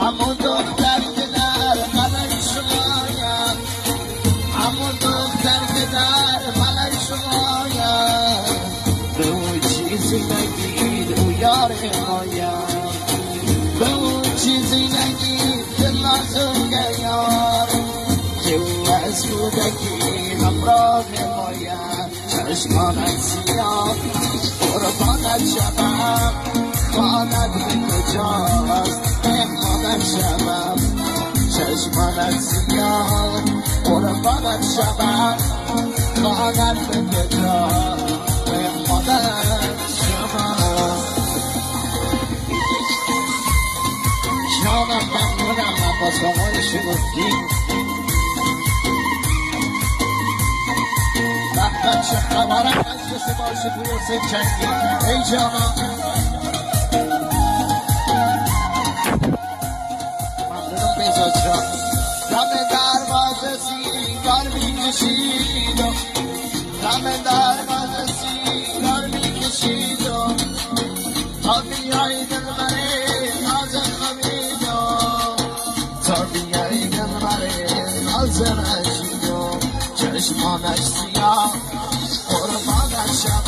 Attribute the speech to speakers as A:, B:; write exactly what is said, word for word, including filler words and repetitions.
A: همون دختر که در قلب شمایم، همون دختر که در قلب شمایم، به اون چیزی نگید او یار مایم، به اون چیزی نگید که لازم یار، که او از کودکی همراه مایم. چشمانت سیاه قربانت شبم، خانت به کجاست مهمانت شبم. چشمانت سیاه قربانت شبم، خانت به کجاست مهمانت شبم. جانم ممنونم عباس آقای شگفتی. بحبت چه خبرم از کسی باشه توی حسین چنگی. ای جانم ممنونم بیزاد جان. دم دروازه سیگار میکشید و دم دروازه سیگار میکشید و تا بیایی دلبره نازم خمید و تا بیایی دلبره نازم عشید و چشمانش سیاه قربانش شب